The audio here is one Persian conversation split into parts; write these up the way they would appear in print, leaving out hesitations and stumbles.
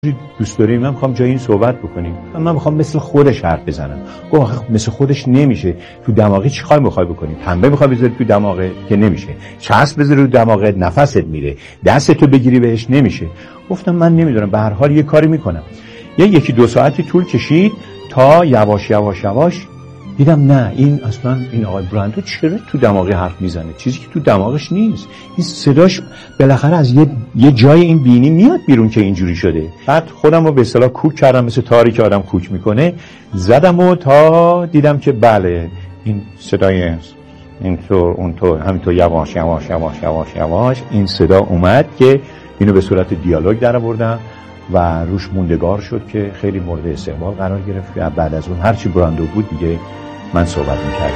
دوست داریم، من میخوام جای این صحبت بکنیم، من میخوام مثل خودش حرف بزنم. گفت آخه مثل خودش نمیشه، تو دماغی چی میخوای بکنی؟ پنبه میخوای بذاری تو دماغه که نمیشه، چسب بذاری رو دماغت نفست میره، دستتو بگیری بهش نمیشه. گفتم من نمیدونم، به هر حال یه کاری میکنم. یکی دو ساعتی طول کشید تا یواش یواش یواش دیدم نه، این اصلا این آقای براندو چرا تو دماغی حرف میزنه؟ چیزی که تو دماغش نیست. این صداش بالاخره از یه جای این بینی میاد بیرون که اینجوری شده. بعد خودم رو به اصطلاح کوک کردم، مثل تاری که آدم کوک میکنه، زدم و تا دیدم که بله این صدای اینطور اونطور همینطور یواش یواش یواش یواش یواش این صدا اومد که اینو به صورت دیالوگ در آوردم و روش موندگار شد که خیلی مورد استقبال قرار گرفت. بعد از اون هرچی براندو بود دیگه من صحبت میکردم.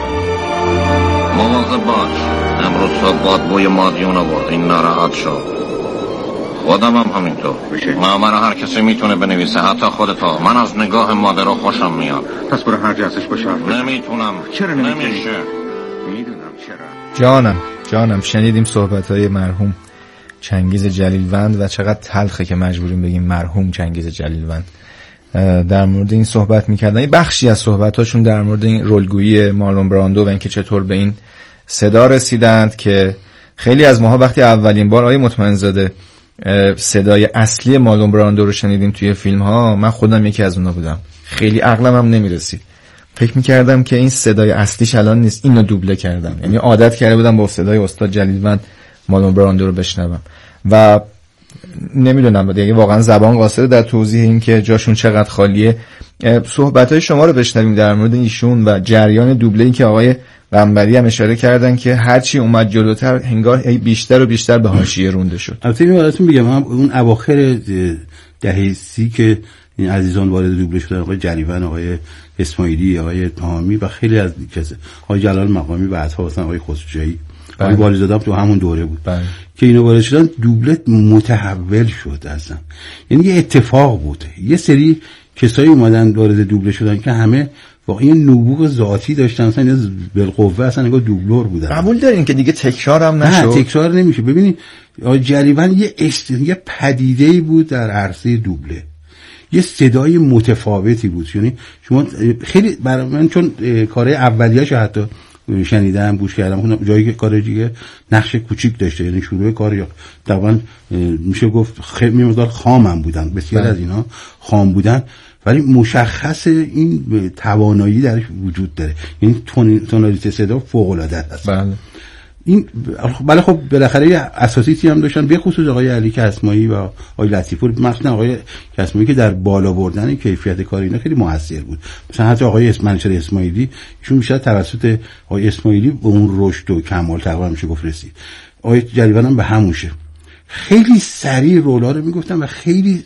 مواظب باش، امروز صبح باد بوی مادیون آورد، این ناراحت شد. خودم هم همینطور. نامه رو هر کسی میتونه بنویسه، حتی خودتا. من از نگاه مادر رو خوشم میاد. پس برو هر جلسش باشه. نمیتونم. چرا نمیشه؟ میدونم چرا. جانم شنیدیم صحبت‌های مرحوم چنگیز جلیلوند و چقدر تلخه که مجبوریم بگیم مرحوم چنگیز جلیلوند. در مورد این صحبت می‌کردن. این بخشی از صحبتاشون در مورد این رولگویی مارلون براندو و اینکه چطور به این صدا رسیدند که خیلی از ماها وقتی اولین بار آیه مطمئن‌زاده صدای اصلی مارلون براندو رو شنیدیم توی فیلم‌ها، من خودم یکی از اونها بودم. خیلی عقلم هم نمی‌رسید. فکر می‌کردم که این صدای اصلیش الان نیست، اینو دوبله کردم. یعنی عادت کرده بودم با صدای استاد جلیلوند مارلون براندو رو بشنوم و نمیدونم دیگه واقعا زبان قاصره در توضیح این که جاشون چقدر خالیه. صحبت‌های شما رو بشنویم در مورد ایشون و جریان دوبله‌ای که آقای قنبری هم اشاره کردن که هرچی اومد جلوتر انگار بیشتر و بیشتر به حاشیه رونده شد. البته اینو براتون بگم، اون اواخر دهه 30 که این عزیزان وارد دوبله شدن، آقای جلیون، آقای اسماعیلی، آقای تامی و خیلی از آقای جلال مقامی و بعدها مثلا آقای خسروجایی، آقای والیزاده تو همون دوره بود که اینو وارد شدن، دوبله متحول شد اصلا. یعنی یه اتفاق بود. یه سری کسایی اومدن وارد دوبله شدن که همه واقعا نبوغ ذاتی داشتن، اصلا بالقوه اصلا انگار دوبلور بودن. قبول دارین که دیگه تکرار هم نشد؟ نه تکرار نمیشه. ببینید آقای جلیون یه پدیده‌ای بود در عرصه دوبله، یه صدای متفاوتی بود. یعنی شما خیلی برای من چون کارهای اولیه‌اشو حتی شنیدم، گوش کردم، جایی که کار دیگه نقش کوچیک داشته، یعنی شروع کار طبعا میشه گفت خیلی مقدار خامم بودن، بسیار از اینا خام بودن، ولی مشخص این توانایی درش وجود داره. یعنی تونالیته صدا فوق العاده است. این بله خب بالاخره اساسیتی هم داشتن، به خصوص آقای علی کسمایی و آقای لطیف‌پور، مثلا آقای کسمایی که در بالا بردن کیفیت کار اینا خیلی موثر بود. مثلا حتی آقای منصور اسماعیلی، ایشون بیشتر توسط آقای اسماعیلی به اون رشد و کمال تقریبا میشه گفت رسید. آقای جلیون هم به همونشه. خیلی سریع رولا رو میگفتن و خیلی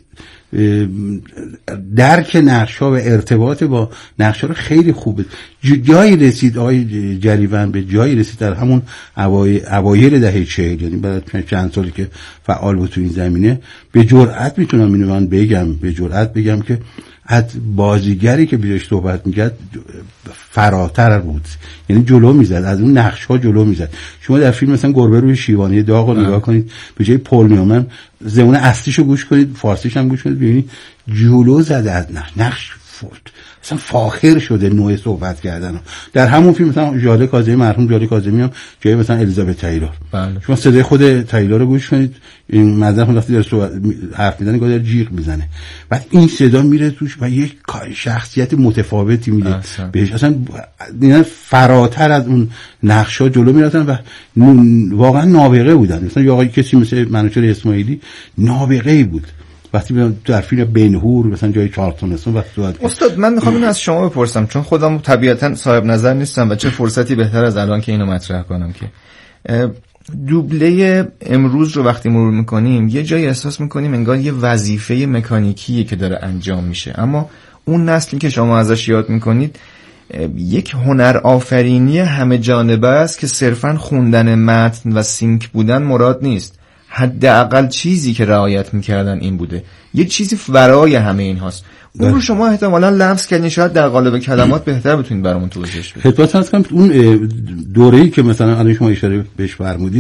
درک نقشا و ارتباط با نقشا رو خیلی خوبه. جایی رسید آقای جلیون، به جایی رسید در همون اوایل دهه 40، یعنی بعد چند سالی که فعال بود تو این زمینه، به جرئت میتونم اینو من بگم، به جرئت بگم که از بازیگری که بیاش صحبت میکرد فراتر بود. یعنی جلو میزد، از اون نقش‌ها جلو میزد. شما در فیلم مثلا گربه روی شیوانی داغ رو نگاه کنید، به جای پل نیومن زمونه اصلیشو گوش کنید، فارسیش هم گوش کنید، ببینید جلو زده از نقش مثلا فاخر شده نوع صحبت کردن. در همون فیلم مثلا ژاله کاظمی، مرحوم ژاله کاظمی هم جای مثلا الیزابت تایلور، شما صدای خود تایلور رو گوش کنید، این مزه خود وقتی داره حرف میزنه گاهی جیغ میزنه، بعد این صدا میره توش و یک شخصیت متفاوتی میده بهش، اصلا فراتر از اون نقشا جلو میرفتن و واقعا نابغه بودن. مثلا یا آقای کسی مثل منوچهر اسماعیلی نابغه‌ای بود. وقتی در فیلم بنهور مثلا جای چارلتون هستم وقتی صحبت استاد من میخوام اینو از شما بپرسم، چون خودم طبیعتا صاحب نظر نیستم و چه فرصتی بهتر از الان که اینو مطرح کنم که دوبله امروز رو وقتی مرور میکنیم یه جایی احساس میکنیم انگار یه وظیفه مکانیکیه که داره انجام میشه، اما اون نسلی که شما ازش یاد میکنید یک هنر آفرینی همه جانبه است که صرفاً خوندن متن و سینک بودن مراد نیست. حداقل چیزی که رعایت میکردن این بوده، یه چیزی ورای همه این هاست. اون رو شما احتمالاً لمس کردین، شاید در قالب کلمات بهتر بتونید برامون توضیحش بدید. خدمت هست کنم اون دوره‌ای که مثلا الان شما اشاره بهش فرمودید،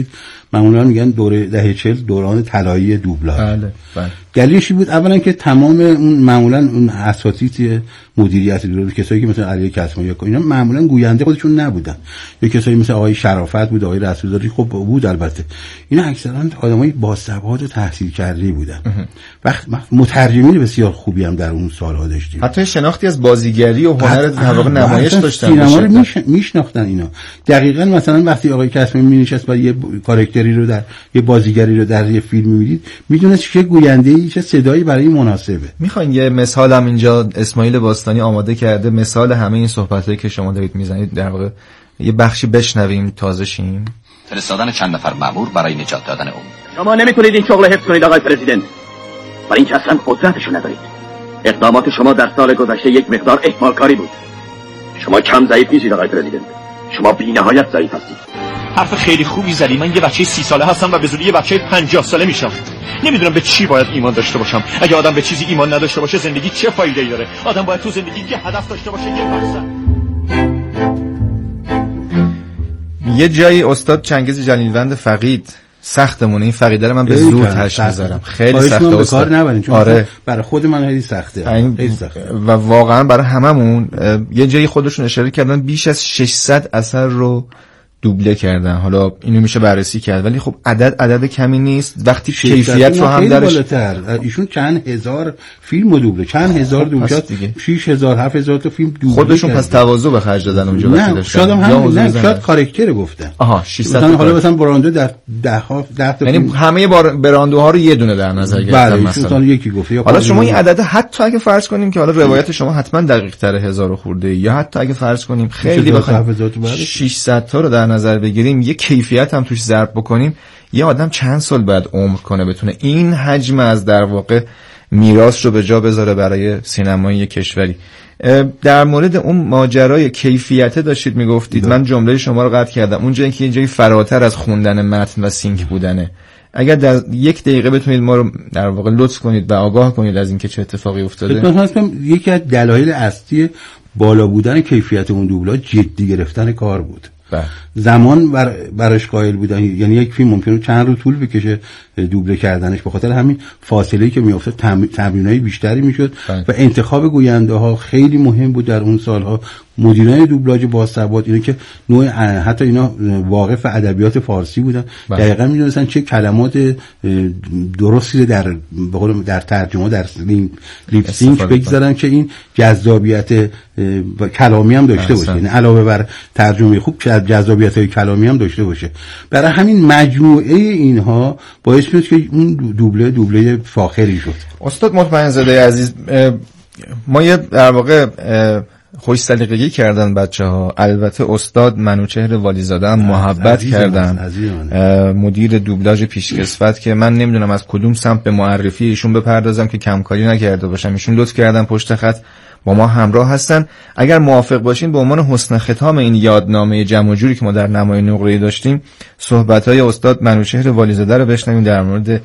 معمولا میگن دوره دهه 40 دوران طلایی دوبلاژ. بله. دلیلش بود اولا که تمام اون معمولا اون اساتید مدیریت دوره، کسایی که مثلا علی کسمی یا اینا معمولا گوینده خودشون نبودن، یا کسایی مثل آقای شرافت بود، آقای رسولزاده خب بود البته، اینا اکثرا آدمای باسواد و تحصیل کرده بودن. وقت مترجمین بسیار خوبی هم در اون سال‌ها داشتیم، حتی شناختی از بازیگری و هنر در واقع نمایش داشتن، سینما رو میشناختن اینا. دقیقاً مثلا وقتی آقای کسمی مینشست برای یه کاراکتری رو در یه بازیگری رو در یه فیلم می‌دید، میدونست چه گوینده‌ای چه صدایی برای مناسبه. میخواین یه مثال هم اینجا اسماعیل باستانی آماده کرده، مثال همه این صحبتایی که شما دارید میزنید در واقع یه بخشی بشنویم تازه شیم. فرستادن چند نفر مأمور برای نجات دادن اون. شما نمیتونید این شغل حفظ کنید آقای پرزیدنت، برای اینکه اصلا قدرتشو ندارید. اقدامات شما در سال گذشته یک مقدار اهمالکاری بود. شما کم ضعیف نیستید آقای پرزیدنت، شما بی‌نهایت ضعیف هستید. حرف خیلی خوبی زدی. من یه بچه 30 ساله هستم و به زودی یه بچه 50 ساله میشم. نمیدونم به چی باید ایمان داشته باشم. اگه آدم به چیزی ایمان نداشته باشه زندگی چه فایده‌ای داره؟ آدم باید تو زندگی یه هدف داشته باشه، یه مقصد. یه جایی استاد چنگیز جلیلوند فقید سختمونه، این فقیده رو من به زور تشریح می‌ذارم، خیلی سخته استاد. آره برای خود من خیلی سخته، خیلی سخته و واقعا برای هممون. یه جایی خودشون اشاره کردن بیش از 600 اثر رو دوبله کردن. حالا اینو میشه بررسی کرد، ولی خب عدد کمی نیست وقتی کیفیت رو هم درش بالاتر. ایشون چند هزار فیلم دوبله، چند هزار دوبله، 6000 7000 تا فیلم دوبله خودشون پس تواضع به خرج دادن اونجا وقتی داشتن. شاید کاراکتر گفتن. آها 600 مثلا حالا مثلا براندو در 10 تا یعنی همه براندوها رو یه دونه در نظر گرفتن مثلا یکی گفت. حالا شما این عدد حتی اگه فرض کنیم که حالا روایت شما حتما دقیق تر 1000 خورده، یا حتی اگه فرض کنیم خیلی بخوایم 600 تا رو در نظر بگیریم، یه کیفیت هم توش ضرب بکنیم، یه آدم چند سال باید عمر کنه بتونه این حجم از در واقع میراث رو به جا بذاره برای سینمای کشوری. در مورد اون ماجرای کیفیت داشتید میگفتید، من جمله شما رو قطع کردم. اونجایی که یه جایی فراتر از خوندن متن و سینک بودنه، اگر در 1 دقیقه بتونید ما رو در واقع لطف کنید و آگاه کنید از اینکه چه اتفاقی افتاده. مثلا یکی از دلایل اصلی بالا بودن کیفیت اون دوبلاژ جدی گرفتن کار بود. زمان براش قائل بودن، یعنی یک فیلم ممکنه چند روز طول بکشه دوبله کردنش، به خاطر همین فاصله‌ای که میافتاد تمرینای بیشتری میشد و انتخاب گوینده ها خیلی مهم بود در اون سالها. مدیران دوبلاژ باسواد اینا که نوع حتی اینا واقف ادبیات فارسی بودن، دقیقاً میدونستن چه کلمات درستی در ترجمه در لیپ سینک بگذارن که این جذابیت کلامی هم داشته باشه، یعنی علاوه بر ترجمه خوب جذابیت‌های کلامی هم داشته باشه. برای همین مجموعه اینها باعث شد که اون دوبله فاخری شد. استاد مطمئن زاده عزیز، ما یه در واقع خوش سلیقگی کردن بچه‌ها. البته استاد منوچهر والیزاده هم محبت کردن، مدیر دوبلاژ پیشکسوت، که من نمیدونم از کدوم سمت به معرفی ایشون بپردازم که کمکاری نکرده باشم. ایشون لطف کردن پشت خط با ما همراه هستن. اگر موافق باشین به عنوان حسن ختام این یادنامه جمع و جوری که ما در نمای نقره‌ای داشتیم، صحبت‌های استاد منوچهر والیزاده رو بشنویم در مورد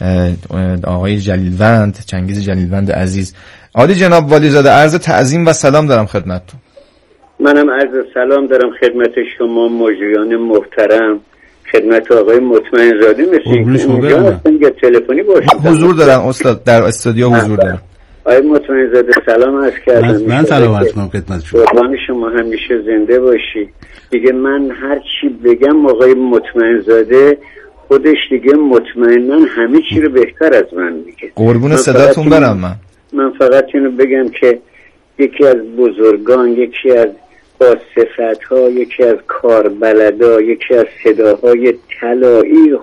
آقای جلیلوند، چنگیز جلیلوند عزیز. عالی جناب والیزاده، عرض تعظیم و سلام دارم خدمتتون. منم عرض سلام دارم خدمت شما مجریان محترم، خدمت آقای مطمئن زاده. مثل اینجا هستن یا تلفنی باشید؟ حضور دارم استاد، در استودیو حضور دارم. آقای مطمئن زاده سلام عرض کردم. من سلام عرض کنم خدمت شما. قربان شما همیشه زنده باشی. دیگه من هر چی بگم آقای مطمئن زاده خودش دیگه مطمئناً همه چی رو بهتر از من میگه. قربون صداتون برم. من فقط اینو بگم که یکی از بزرگان، یکی از باصفت‌ها، یکی از کاربلدا، یکی از صداهای طلایی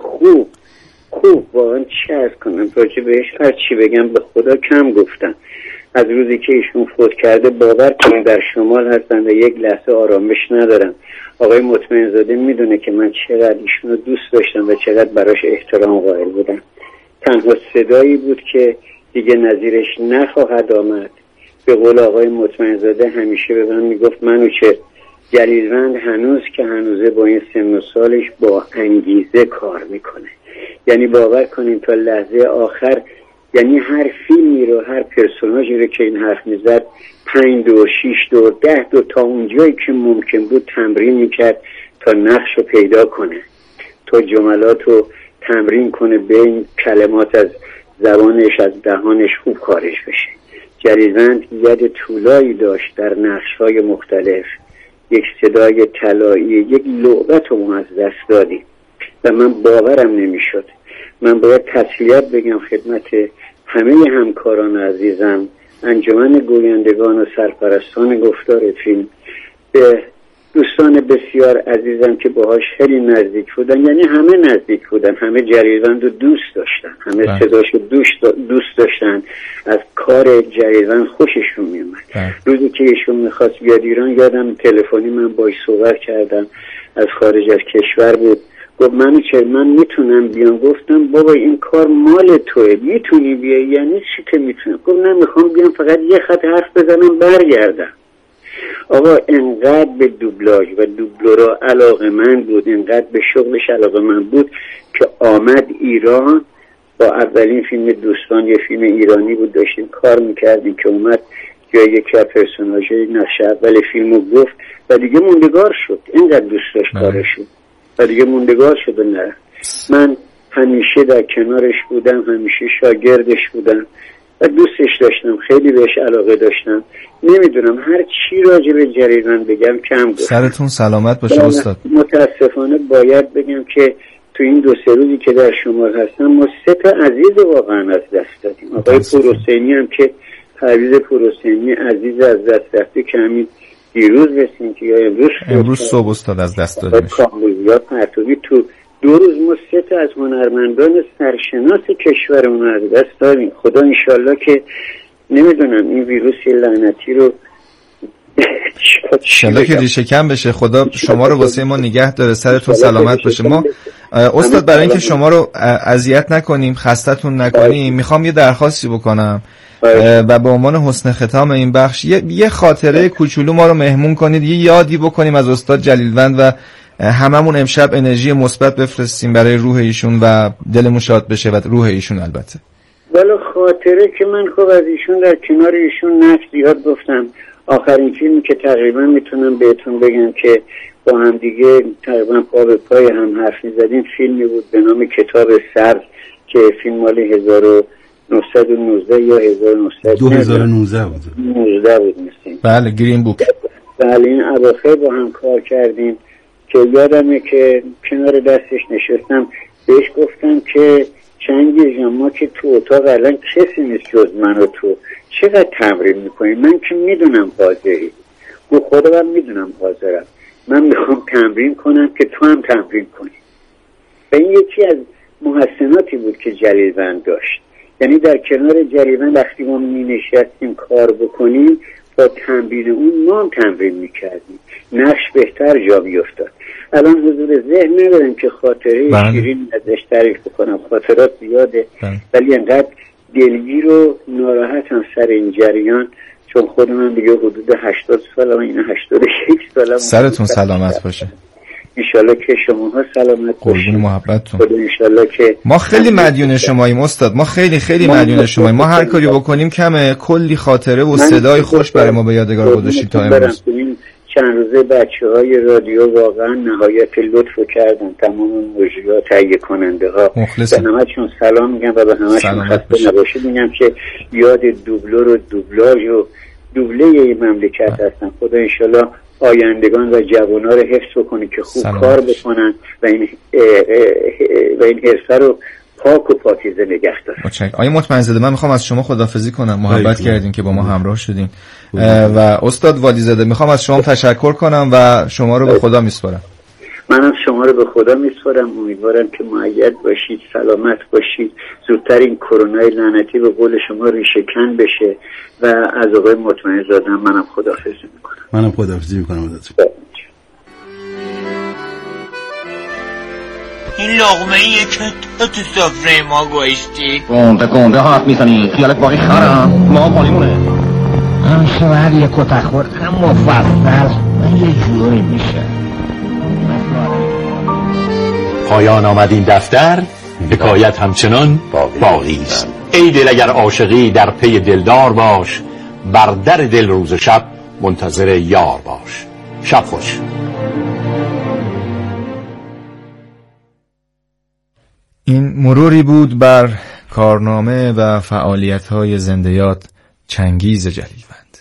خوب واقعا چه از کنم راجع بهش، هر چی بگم به خدا کم گفتم. از روزی که ایشون فوت کرده باور کنید در شمال هستن و یک لحظه آرامش ندارم. آقای مطمئن زاده میدونه که من چقدر ایشونو دوست داشتم و چقدر براش احترام قائل بودم. تنها صدایی بود که دیگه نظیرش نخواهد آمد. به قول آقای مطمئن زاده همیشه به من میگفت منوچهر، جلیلوند هنوز که هنوزه با این سن و سالش با انگیزه کار میکنه. یعنی باور کنین تا لحظه آخر، یعنی هر فیلمی رو، هر پرسوناژی رو که این حرف میزد 5 دور 6 دور 10 دور تا اونجایی که ممکن بود تمرین میکرد تا نقش رو پیدا کنه، تا جملات رو تمرین کنه، به این کلمات از زبانش از دهانش خوب خارج بشه. جلیلوند ید طولایی داشت در نقش‌های مختلف، یک صدای طلایی، یک لعبت رو ما از دست دادیم و من باورم نمیشد. من باید تسلیت بگم خدمت همه همکاران عزیزم، انجمن گویندگان و سرپرستان گفتار فیلم، به دوستان بسیار عزیزم که باهاش خیلی نزدیک بودن، یعنی همه نزدیک بودن، همه جلیلوند رو دوست داشتن، همه صداشو دوست داشتن، از کار جلیلوند خوششون میومد. روزی که ایشون میخواست بیاد ایران، یادم تلفنی من باهاش صحبت کردم، از خارج از کشور بود، گفت من میتونم بیام؟ گفتم بابا این کار مال توئه، میتونی بیای؟ یعنی چی که میتونم؟ گفت نه میخوام بیام فقط یه خط حرف بزنم برگردم. آقا انقدر به دوبلاژ و دوبلورا علاقه‌مند بود، انقدر به شغلش علاقه‌مند بود که آمد ایران با اولین فیلم دوستان، یه فیلم ایرانی بود داشتیم کار میکردیم که اومد جای یکی از پرسوناژهای نقش اول فیلمو گفت و دیگه موندگار شد، اینقدر دوست داشت کارشو و دیگه موندگار شد. نه من همیشه در کنارش بودم، همیشه شاگردش بودم و دوستش داشتم، خیلی بهش علاقه داشتم. نمیدونم هر چی راجع به جلیلوند بگم کم گفتم. سرتون سلامت باشه استاد. متاسفانه باید بگم که تو این 2-3 روزی که در شمال هستم ما 3 تا عزیز واقعا از دست دادیم. آقای پورحسینی هم که پرویز پورحسینی عزیز از دست رفته که همین دیروز رسیم که یا امروز صبح استاد از دست دادیمش. کاملیات پرتوی تو 2 روز ما 3 تا از هنرمندان سرشناس کشورمون از دست دادیم. خدا انشالله که نمیدونم این ویروس لعنتی رو انشالله که ریشه کم بشه. خدا شما رو واسه ما نگه داره، سرتون سلامت باشه. ما استاد برای اینکه شما رو اذیت نکنیم، خستتون نکنیم، میخوام یه درخواستی بکنم و به عنوان حسن ختام این بخش یه خاطره کوچولو ما رو مهمون کنید، یه یادی بکنیم از استاد جلیلوند و هممون امشب انرژی مثبت بفرستیم برای روح ایشون و دلمون شاد بشه و روح ایشون. البته ولی خاطره که من خب از ایشون در کنار ایشون نقش زیاد گفتم. آخرین فیلمی که تقریبا میتونم بهتون بگم که با هم دیگه تقریبا پا به پای هم حرف می‌زدیم فیلمی بود به نام کتاب سبز که فیلم مال 1919 یا 2019 بود مثل. بله گرین بوک. بله این اواخر با هم کار کردیم که یادمه که کنار دستش نشستم بهش گفتم که چنگیز ما که تو اتاق الان کسی نیست جز من و تو، چقدر تمرین میکنی؟ من که میدونم حاضری. گفت خدا من میدونم حاضرم، من میخوام تمرین کنم که تو هم تمرین کنی. و این یکی از محسناتی بود که جلیلوند داشت، یعنی در کنار جلیلوند وقتی ما مینشستیم کار بکنیم با تمرین اون ما هم تمرین میکردیم، نقش بهتر جا میافتاد. الان حضور ذهن ندارم که خاطره شیرین ازش تعریف بکنم، خاطرات زیاده ولی انقدر دلگیر و ناراحتم سر این جریان، چون خود من دیگه حدود 80 سالم، این 81 سالم. سرتون سلامت باشه. انشالله که شماها سلامت باشید. قربون محبتتون. انشالله که ما خیلی مدیون شماییم استاد، ما خیلی مدیون شماییم. ما هر کاری بکنیم کمه، کلی خاطره و صدای خوش برای ما به یادگار گذاشتید تا امروز. چند روزه بچه‌های رادیو واقعا نهایت لطف کردن، تمام مجریات تهیه کننده ها. به همه‌شون سلام میگم و به همه‌شون خسته نباشید میگم که یاد دوبلور و دوبلاژ و دوبله این مملکت هستن. خدا انشالله آیندگان و جوان‌ها رو حفظ بکنه که خوب کار بکنن و این حرفه رو پاک و پاکیزه نگه دارن. آقای مطمئن‌زاده من میخوام از شما خداحافظی کنم، محبت کردین که با ما همراه شدین و استاد والیزاده میخوام از شما تشکر کنم و شما رو به خدا میسپارم. منم شما رو به خدا میسپارم، امیدوارم که مؤید باشید، سلامت باشید، زودتر این کرونا لعنتی به قول شما ریشه کن بشه و از آقای مطمئن‌زاده منم خداحافظی میکنم. منم خداحافظی میکنم ازتون. این لقمه‌ایه که تو سفره ما گوشتی. گنده حرف میزنی، خیالت باقی خرم ما پالیمونه. هم شوهر یه کتک خورد هم مفصل من یه جوری میشه. پایان آمد این دفتر، حکایت همچنان باقی است. ای دل اگر عاشقی در پی دلدار باش، بر در دل روز و شب منتظر یار باش. شب خوش. این مروری بود بر کارنامه و فعالیت‌های زنده یاد چنگیز جلیلوند.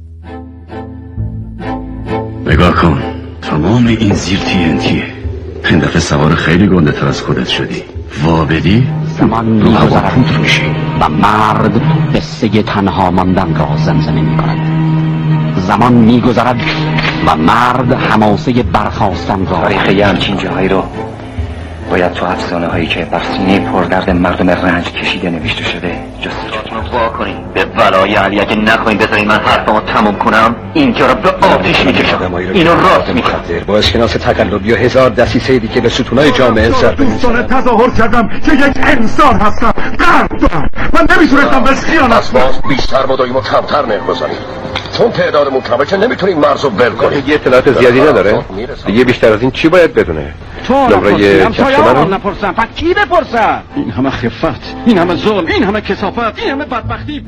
نگاه کن، تمام این زیر TNTه. این دفعه سوار خیلی گنده تر از خودت شدی. وابدی زمان می‌گذرد و مرد قصه تنها ماندن را زمزمه می‌کند. زمان می‌گذرد و مرد حماسه برخاستن را. تاریخ یه همچین جاهایی رو باید تو افسانه هایی که بر سینه پردرد مردم رنج کشیده نوشته شده جستجو کنید. به ولای علی اگه نخواهید بذارید من حرفمو تموم کنم اینجا رو به آتش میکشم. اینو راست میکنم. با اسکناس تقلبی و 1000 دسیسه دیگه به ستونای جامعه ضربه دوستانه تظاهر کردم که یک انسان هستم. قلب دارم. من نمیتونستم بهش خیانت کنم. بیشتر مداییم و کمتر نرخ بزنیم. چون تعدادمون کمه که نمیتونیم مرزو ول کنیم. یه اطلاعات زیادی نداره. دیگه بیشتر از این چی باید بدونه؟ نمره کفش منو نپرسم. پس کی بپرسم؟ این همه خفت، این همه ظلم، این همه کثافت، این همه بدبختی.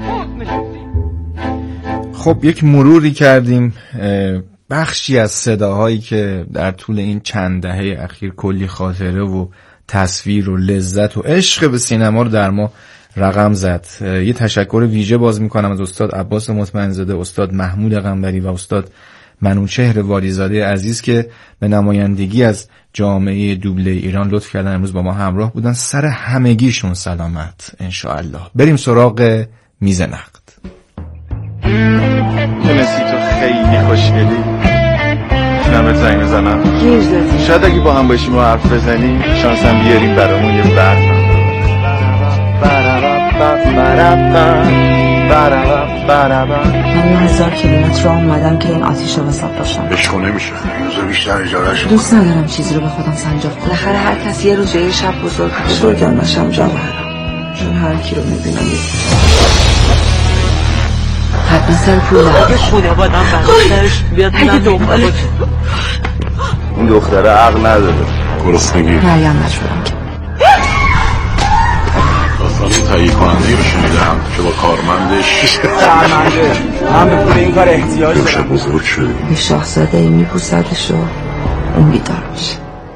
خب یک مروری کردیم بخشی از صداهایی که در طول این چند دهه اخیر کلی خاطره و تصویر و لذت و عشق به سینما رو در ما رقم زد. یه تشکر ویژه باز میکنم از استاد عباس مطمئن‌زاده، استاد محمود قنبری و استاد منوچهر والیزاده عزیز که به نمایندگی از جامعه دوبله ایران لطف کردن امروز با ما همراه بودن. سر همگیشون سلامت انشاءالله. بریم سراغ میز نقد. تونستی تو خیلی خوشگلی. نمت زنگ بزنم. شاید اگه با هم باشیم و حرف بزنیم شانسم بیاریم برامون یه برد. من 1000 کیلومتر راه اومدم که این آتیش رو وسط باشم. عشق نمیشه. این روزا بیشتر اجارهش. دوست ندارم چیزی رو به خودم سنجاق کنم. بالاخره هر کس یه روز یه شب بزرگم نشم جواهرم. چون هر کی رو میبینم حتما سر پول دارم. خدا بادم برداشتش بیاد من دنبالش. این دختره عقل نداره. گرسنگی. مریم نشدم که داستانی تهیه کننده رو شنیدم که با کارمندش من به پول این کار احتیاجی دارم. بزرگ شدیم. یه شاهزاده ای میپوسدش و اون بیدار میشه.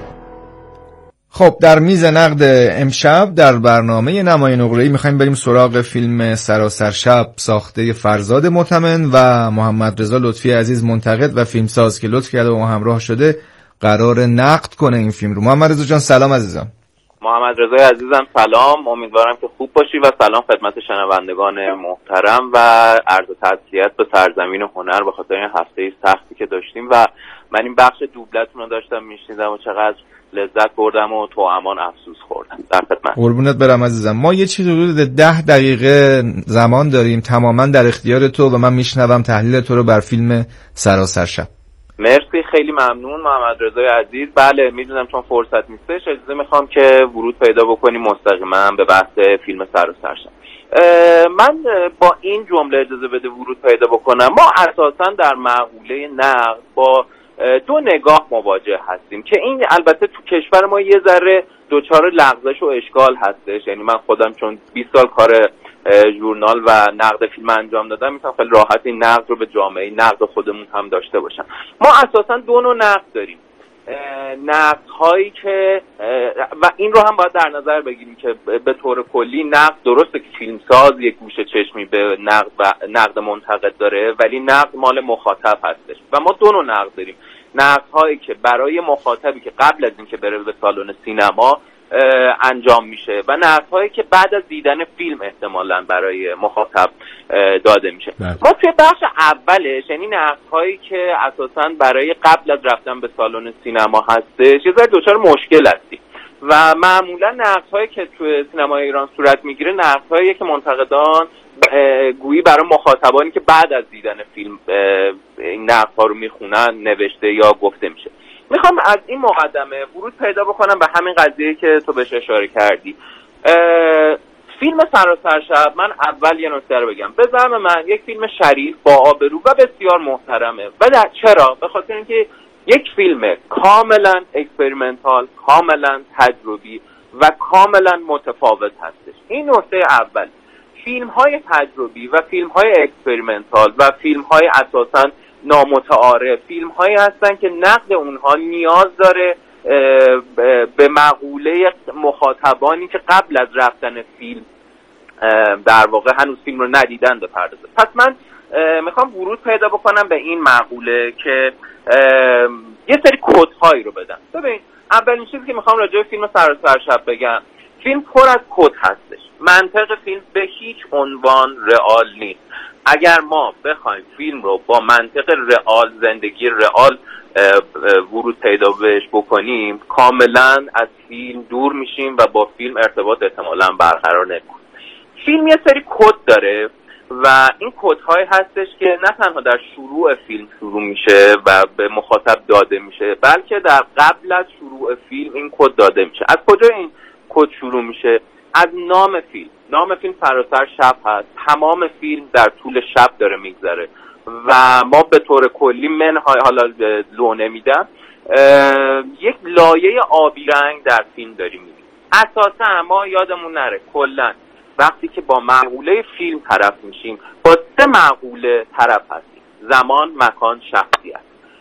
خب در میز نقد امشب در برنامه نمای نقره‌ای میخوایم بریم سراغ فیلم سراسر شب ساخته فرزاد معتمن و محمد رضا لطفی عزیز منتقد و فیلمساز که لطف کرده و ما همراه شده قرار نقد کنه این فیلم رو. محمد رضا جان سلام عزیزم. محمد رضا عزیزم سلام، امیدوارم که خوب باشی و سلام خدمت شنوندگان محترم و عرض تسلیت به سرزمین هنر به خاطر این هفته سختی که داشتیم و من این بخش دوبلتون رو داشتم میشنیدم و چقدر لذت بردم و تو امان افسوس خوردم. در خدمت. قربونت برم عزیزم. ما یه چیز حدود 10 دقیقه زمان داریم تماما در اختیار تو و من میشنوم تحلیل تو رو بر فیلم سراسر شب. مرسی، خیلی ممنون محمد رضای عزیز. بله میدونم چون فرصت نیستش اجازه میخوام که ورود پیدا بکنیم مستقیما به بحث فیلم سراسر شب. من با این جمله اجازه بده ورود پیدا بکنم. ما اساسا در مقوله نقد با دو نگاه مواجه هستیم که این البته تو کشور ما یه ذره دوچار لغزش و اشکال هستش. یعنی من خودم چون 20 سال کار ژورنال و نقد فیلم انجام دادم میتونم خیلی راحت این نقد رو به جامعه نقد خودمون هم داشته باشم. ما اساسا دو نوع نقد داریم. نقد هایی که و این رو هم باید در نظر بگیریم که به طور کلی نقد درسته که فیلمساز یک گوشه چشمی به نقد و نقد منتقد داره ولی نقد مال مخاطب هستش و ما دو نوع نقد داریم. نقد هایی که برای مخاطبی که قبل از اینکه بره به سالن سینما انجام میشه و نقد هایی که بعد از دیدن فیلم احتمالاً برای مخاطب داده میشه. ما توی بخش اولش یعنی نقد هایی که اساساً برای قبل از رفتن به سالن سینما هستش یه ذره دچار مشکل هستی و معمولا نقد هایی که توی سینمای ایران صورت میگیره نقد هایی که منتقدان گویی برای مخاطبانی که بعد از دیدن فیلم این نقد ها رو میخونن نوشته یا گفته میشه. میخوام از این مقدمه ورود پیدا بکنم به همین قضیه که تو بهش اشاره کردی. فیلم سراسر شب من اول یه نکته رو بگم. به زعم من یک فیلم شریف با آبرو و بسیار محترمه. و چرا؟ به خاطر اینکه یک فیلم کاملا اکسپریمنتال، کاملا تجربی و کاملا متفاوت هستش. این نکته اول. فیلم های تجربی و فیلم های اکسپریمنتال و فیلم های اساساً نامتعارف فیلم هایی هستن که نقد اونها نیاز داره به مقوله مخاطبانی که قبل از رفتن فیلم در واقع هنوز فیلم رو ندیدن بپردازه. پس من میخوام ورود پیدا بکنم به این مقوله که یه سری کدهایی رو بدم. ببین اولین چیزی که میخوام راجع به فیلم سراسر شب بگم، فیلم پر از کد هستش. منطق فیلم به هیچ عنوان رئال نیست. اگر ما بخوایم فیلم رو با منطق رئال، زندگی رئال ورود پیدا بهش بکنیم، کاملا از فیلم دور میشیم و با فیلم ارتباط احتمالاً برقرار نمیکنیم. فیلم یه سری کد داره و این کدهایی هستش که نه تنها در شروع فیلم شروع میشه و به مخاطب داده میشه، بلکه در قبل از شروع فیلم این کد داده میشه. از کجا این کد شروع میشه؟ از نام فیلم. نام فیلم سراسر شب هست. تمام فیلم در طول شب داره میگذره و ما به طور کلی منهای حالا لو نمیدم یک لایه آبی رنگ در فیلم داریم میبینیم. اساسا ما یادمون نره کلا وقتی که با معقوله فیلم طرف میشیم با 3 معقوله طرف هستیم: زمان، مکان، شخصیت.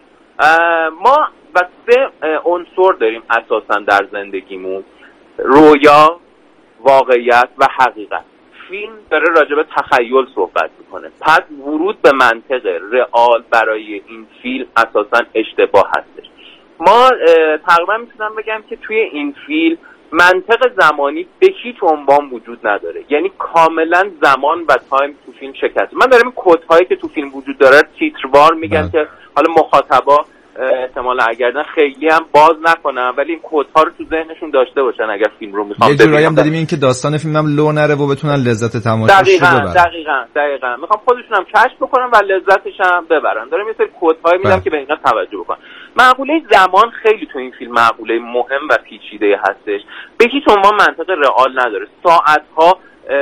ما و 3 عنصر داریم اساسا در زندگیمون: رویا، واقعیت و حقیقت. فیلم داره راجع به تخیل صحبت میکنه، پس ورود به منطق رئال برای این فیلم اساسا اشتباه هستش. ما تقریبا میتونم بگم که توی این فیلم منطق زمانی به هیچ عنوان وجود نداره، یعنی کاملا زمان و تایم تو فیلم شکست. من دارم این کدهایی که تو فیلم وجود داره تیتروار میگم که حالا مخاطبا احتمالا اگر نه خیلی هم باز نکنم، ولی این کدها رو تو ذهنشون داشته باشن اگر فیلم رو میخوام. یه جورایی هم داریم این که داستان فیلم هم لو نره و بتونن لذت تماشاش رو ببرن. دقیقاً میخوام خودشون هم کشف بکنن و لذتش هم ببرن. دارم یه سری کدهای میدم که به اینا توجه بکنن. معقوله زمان خیلی تو این فیلم معقوله مهم و پیچیده هستش. به هیچ عنوان منطق رئال نداره. ساعت‌ها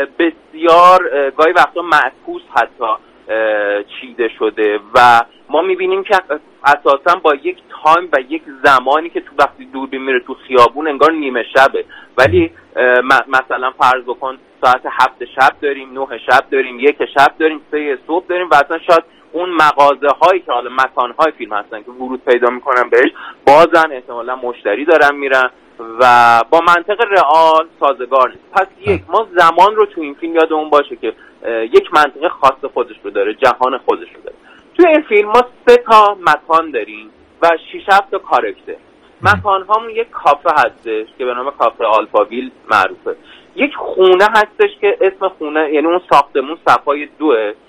بسیار گاهی وقتا معکوس حتی چیده شده و ما میبینیم که اساسا با یک تایم و یک زمانی که تو وقتی دوربین میره تو خیابون انگار نیمه شبه، ولی مثلا فرض کن ساعت 7 شب داریم، 9 شب داریم، 1 شب داریم، 3 صبح داریم و اصلا شاید اون مغازه هایی که حالا مکان های فیلم هستن که ورود پیدا میکنن بهش بازن احتمالا مشتری دارن میرن و با منطق رئال سازگار نیست. پس یک ما زمان رو تو این فیلم یادمون باشه که یک منطق خاص خودش رو داره، جهان خودش رو داره. توی این فیلم ما 3 تا مکان داریم و 6-7 تا کاراکتر. مکان هامون یک کافه هستش که به نام کافه آلفاویل معروفه. یک خونه هستش که اسم خونه یعنی اون ساختمون صفای 2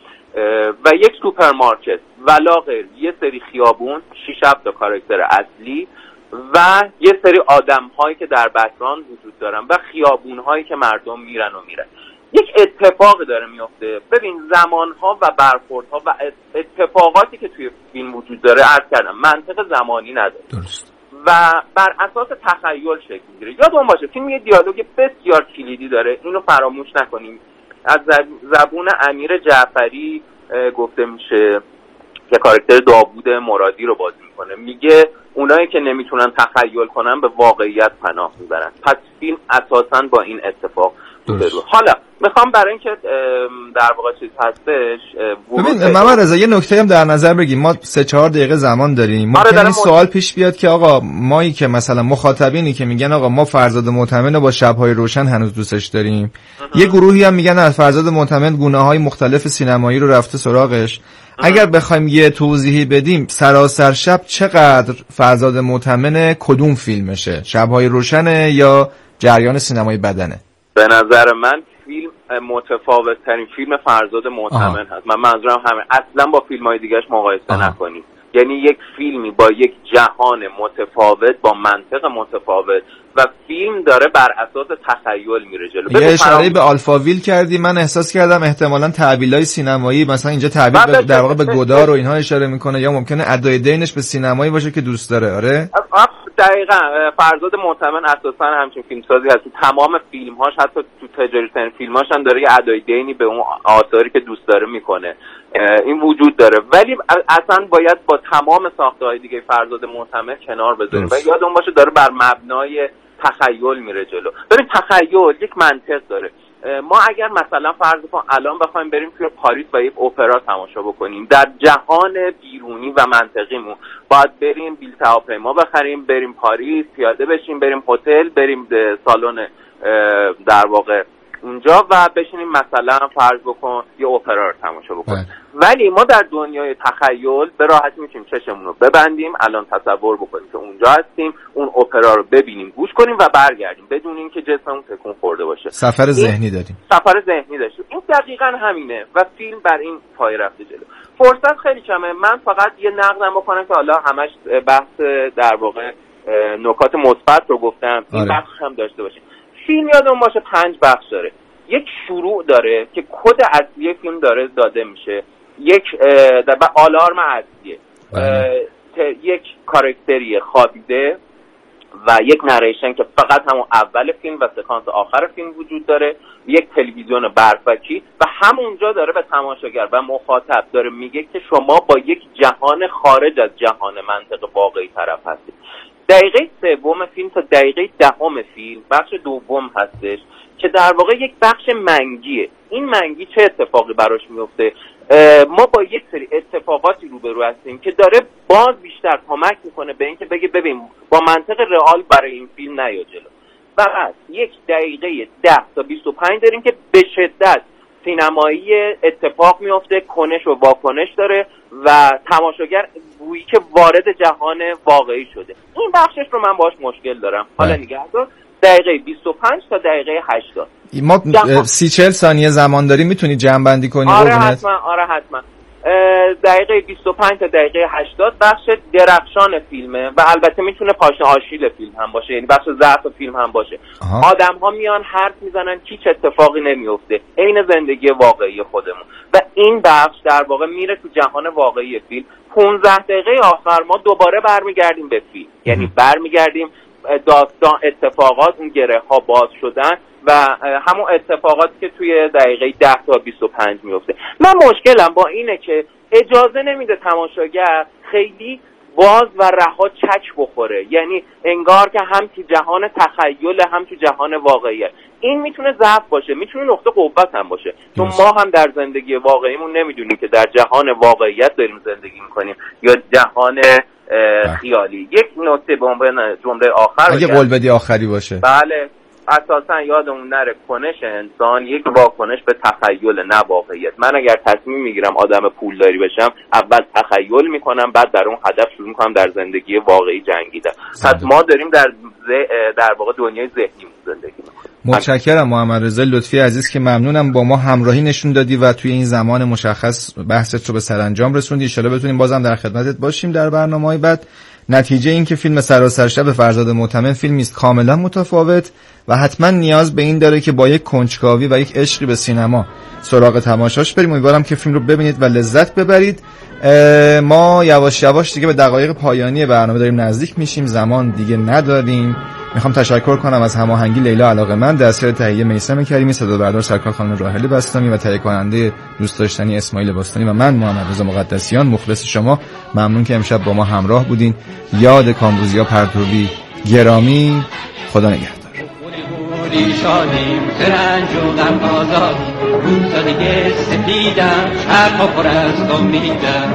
و یک سوپرمارکت ولا غیر، یه سری خیابون، 6-7 تا کاراکتر اصلی و یه سری آدم هایی که در بک‌گراند وجود دارن و خیابون هایی که مردم میرن. یک اتفاق داره میفته. ببین زمانها و برخوردها و اتفاقاتی که توی فیلم وجود داره عرض کردم منطق زمانی نداره. درست. و بر اساس تخیل شکل میگیره. یادمون باشه فیلم یه دیالوگ بسیار کلیدی داره، اینو فراموش نکنیم. از زبون امیر جعفری گفته میشه که کاراکتر داوود مرادی رو بازی میکنه، میگه اونایی که نمیتونن تخیل کنن به واقعیت پناه میبرن. پس فیلم اساساً با این اتفاق حالا میخوام برای اینکه در واقع چیز هستش ببین محمد رضا یه نکته هم در نظر بگیم. ما 3-4 دقیقه زمان داریم. ممکنه این سوال پیش بیاد که آقا مایی که مثلا مخاطبینی که میگن آقا ما فرزاد معتمد رو با شب‌های روشن هنوز دوستش داریم، یه گروهی هم میگن از فرزاد معتمد گونه‌های مختلف سینمایی رو رفته سراغش. اگر بخوایم یه توضیحی بدیم سراسر شب چقدر فرزاد معتمد کدوم فیلمشه؟ شب‌های روشنه یا جریان سینمایی بدنه؟ به نظر من فیلم متفاوت ترین فیلم فرزاد معتمد هست. من منظورم همه اصلا با فیلم های دیگهش مقایسه نکنیم. یعنی یک فیلمی با یک جهان متفاوت با منطق متفاوت و فیلم داره بر اساس تخیل میره جلو. یه اشاره به آلفاویل کردی، من احساس کردم احتمالاً تعبیرهای سینمایی مثلا اینجا تعبیر در واقع به گودار و اینها اشاره میکنه یا ممکنه ادای دینش به سینمایی باشه که دوست داره. آره دقیقاً فرزاد معتمد اساساً همچین فیلمسازی هست. تو تمام فیلم‌هاش حتی تو تجاری ترین فیلم‌هاش هم داره یه ادای دینی به اون آثاری که دوست داره میکنه. این وجود داره، ولی اصلا باید با تمام ساخته‌های دیگه فرزاد معتمد کنار بذاریم و یادمون باشه داره بر مبنای تخیل میره جلو. ببین تخیل یک منطق داره. ما اگر مثلا فرض کن الان بخوایم بریم توی پاریس و یک اپرا تماشا بکنیم، در جهان بیرونی و منطقیمون باید بریم بلیط هواپیما بخریم، بریم پاریس، پیاده بشیم، بریم هتل، بریم سالن در واقع اونجا و بشینیم مثلا فرض بکن یه اپرا رو تماشا بکنیم. ولی ما در دنیای تخیل به راحتی میتونیم چشمون رو ببندیم، الان تصور بکنیم که اونجا هستیم، اون اپرا رو ببینیم، گوش کنیم و برگردیم بدون اینکه جسممون تکون خورده باشه. سفر ذهنی داریم. سفر ذهنی داشتیم. این دقیقاً همینه و فیلم بر این پای رفته جلو. فرصت خیلی کمه. من فقط یه نقدم بکنم که حالا همش بحث در واقع نکات مثبت رو گفتم، این بخش هم داشته باشیم. فیلم یادمون باشه 5 بخش داره. یک شروع داره که کد اصلی فیلم داره داده میشه، یک و آلارم اصلیه، یک کاراکتری خوابیده و یک نریشن که فقط همون اول فیلم و سکانس آخر فیلم وجود داره، یک تلویزیون برفکی و همونجا داره به تماشاگر و مخاطب داره میگه که شما با یک جهان خارج از جهان منطق واقعی طرف هستید. دقیقه 3 فیلم تا دقیقه 10 فیلم بخش دوم هستش که در واقع یک بخش منگیه. این منگی چه اتفاقی براش میفته؟ ما با یک سری اتفاقاتی روبرو هستیم که داره باز بیشتر کمک میکنه به اینکه بگه ببین با منطق رئال برای این فیلم نیا جلو. بعد یک دقیقه 10 تا 25 داریم که به شدت سینمایی اتفاق میفته، کنش و واکنش داره و تماشاگر گویی که وارد جهان واقعی شده. این بخشش رو من باهاش مشکل دارم. حالا نگاه کن دقیقه 25 تا دقیقه 80 ما 30-40 ثانیه زمان داریم، میتونی جمع بندی کنی؟ آره حتما. دقیقه 25 تا دقیقه 80 بخش درخشان فیلمه و البته میتونه پاشنه آشیل فیلم هم باشه، یعنی بخش ضعف فیلم هم باشه. آدم ها میان حرف میزنن هیچ اتفاقی نمیفته، عین زندگی واقعی خودمون و این بخش در واقع میره تو جهان واقعی فیلم. 15 دقیقه آخر ما دوباره برمیگردیم به فیلم، یعنی برمیگردیم داستان، اتفاقات، اون گره ها باز شدن و همون اتفاقاتی که توی دقیقه 10 تا 25 میفته. من مشکلم با اینه که اجازه نمیده تماشاگر خیلی باز و رها چک بخوره، یعنی انگار که هم تو جهان تخیل هم تو جهان واقعیه. این میتونه ضعف باشه، میتونه نقطه قوت هم باشه، چون ما هم در زندگی واقعیمون نمیدونیم که در جهان واقعیت داریم زندگی میکنیم یا جهان خیالی. یک نکته به عنوان جمله آخر اگه قول بدی آخری باشه. بله، اساسا یادمون نره کنش انسان یک واکنش به تخیل نه واقعیت. من اگر تصمیم میگیرم آدم پولداری بشم، اول تخیل میکنم، بعد در اون هدف شروع میکنم در زندگی واقعی جنگیدن. پس ما داریم در واقع دنیای ذهنی زندگی میکنیم. متشکرم محمد رضا لطفی عزیز که ممنونم با ما همراهی نشون دادی و توی این زمان مشخص بحثت رو به سرانجام رسوندی. ان شاءالله بتونیم بازم در خدمتت باشیم در برنامه‌های بعد. نتیجه این که فیلم سراسر شب فرزاد مؤتمن فیلمی است کاملا متفاوت و حتما نیاز به این داره که با یک کنجکاوی و یک عشقی به سینما سراغ تماشاش بریم. امیدوارم که فیلم رو ببینید و لذت ببرید. ما یواش یواش دیگه به دقایق پایانی برنامه داریم نزدیک میشیم، زمان دیگه نداریم. میخوام تشکر کنم از هماهنگی لیلا علاقه‌مند، دستیار تهیه میثم کریمی، صدا بردار سرکار خانم راحلی بستانی و تهیه کننده دوست داشتنی اسماعیل باستانی و من محمد رضا مقدسیان مخلص شما. ممنون که امشب با ما همراه بودین. یاد کامبوزیا پرتوی گرامی. خدا نگهدار. شادیم رنج و غم آزاد روزادگی سپیدم شرق و پر از امیدم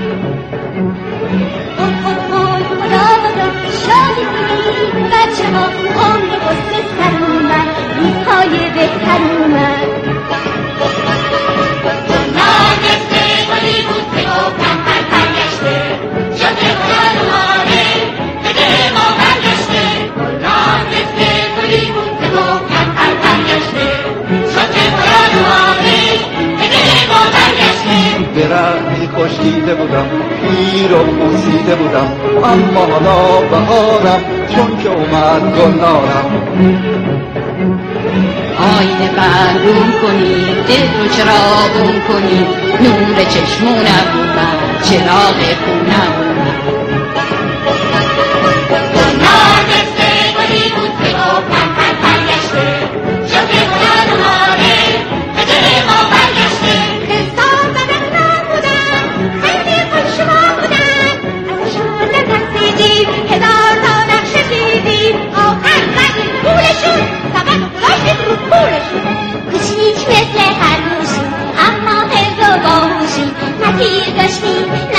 خدا شادی کنی بچه ها عمر قصه سر اومد روزهای بهتر اومد ناگفته ولی بود که گفتم برگشته شده خدا روحانه بده ما برگشته ناگفته ولی بود که گفتم برگشته شده خدا روحانه بده ما برگشته برمی خوش دیده بودم پیر و پوسیده بودم اما حالا بهارم چون که اومد گلنارم آینه بردون کنی دل رو چراغون کنی نور چشمونم اومد چراغ خونم اومد ناگفته ولی بود که گفتم برگشته شده خدا روحانه بده ما برگشته حساب بدن بودن خیلی خوش شما بودن ازشون نترسیدیم هزار تا نقشه دیدیم آخر زدیم پولشون سبب گذاشتیم رو پولشون برگشتیم